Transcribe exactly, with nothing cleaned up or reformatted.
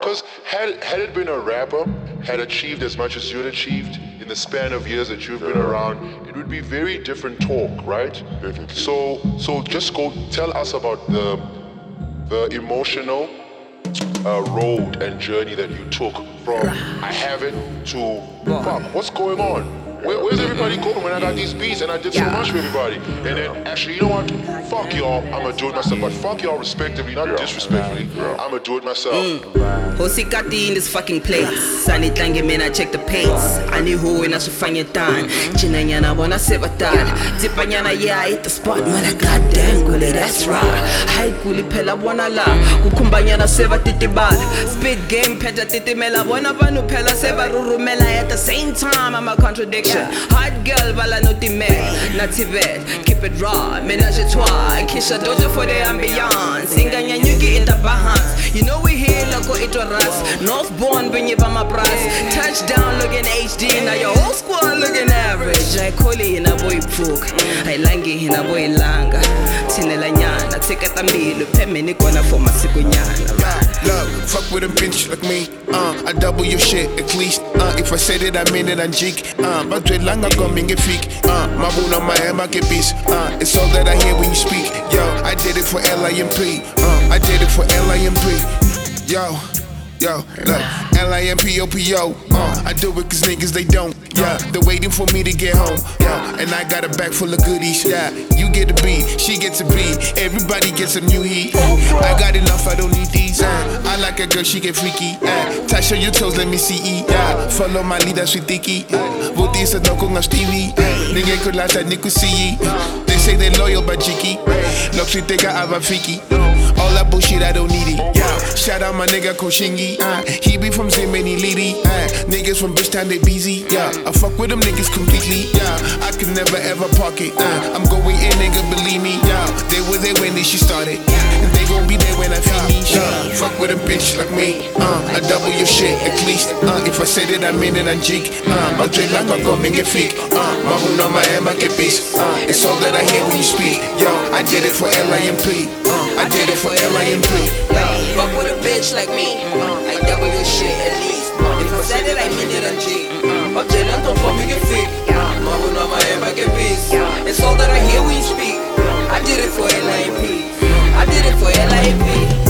Because had, had it been a rapper, had achieved as much as you'd achieved in the span of years that you've been around, it would be very different talk, right? Definitely. So, so just go tell us about the the emotional uh, road and journey that you took from I have it to fuck, what's going on? Where, where's everybody going when I got these beats and I did so much for everybody? And then actually, you know what? Fuck y'all, I'ma do it myself. But fuck y'all respectively, not disrespectfully. I'ma do it myself. Mm. Hosikati in this fucking place. Sani tangi mina check the pace. Ani hu ina sufanya tan. China nyana wana sebatan. Tipa nyana yeah, hit the spot. Mana goddamn gule, that's right. Hai guli pela wana la. Kukumba nyana seva titibal. Spit game peta titimela. Wana vanu pela seva rurumela. At the same time, I'm a contradiction. Hot girl, vala no time, not Tibet. Keep it raw, menage a trois. Kisha doja for the ambiance. Singanya nyuki in the Bahams. You know we here, loco ito ras. Northbourne, bring you by my price. Touchdown looking H D. Now your whole squad looking average. I call it in a boy pook. I langi in a boy langa. Tinela nyana, take at a meal. Pemini kona for my sikunyana. Look, fuck with a bitch like me. Uh, I double your shit at least. Uh, if I said it, I mean it, I'm jig. Uh, but dread lang I'm coming a freak. Uh, my bone on my head, my get peace. Uh, it's all that I hear when you speak. Yo, I did it for L I M P. Uh, I did it for L I M P. Yo, yo, look, L I M P O P O. Uh, I do it cause niggas they don't. Yeah, they're waiting for me to get home. Yeah, and I got a bag full of goodies. Yeah, you get a B, she gets a B. Everybody gets some new heat. I got enough, I don't need these. Uh, I like a girl, she get freaky. Uh, touch on your toes, let me see. Yeah, follow my leader, sweet dicky. Vote is a no kung Stevie. Nigga could last at Niku see. They say they loyal but cheeky. Look, she think I have a fiki. All that bullshit, I don't need it. Yeah, shout out my nigga Koshingi. Uh, he be from Zimini Lidi. Uh, niggas from Bridgetown, they busy. Yeah, I fuck with them niggas completely. Yeah, I can never ever park it. Uh, I'm going in, nigga, believe me. Yeah, they were there when this shit started. And they gon' be there when I finish. Yeah, fuck with a bitch like me. Uh, I double your shit at least. Uh, if I said it, I mean it, I'm jig. Uh, my dread like I'm gonna make it fake. Uh, my moon on my head, my get peace. Uh, it's all that I hear when you speak. Yo, I did it for L I M P. Uh, I did it for L I M P. Fuck with a bitch like me. I double your shit at least. If I said it, I mean it, I'm G. I'm telling don't for me get fake. My moon on my head, my get peace. It's all that I hear when you speak. I did it for L I M P. I did it for L I M P.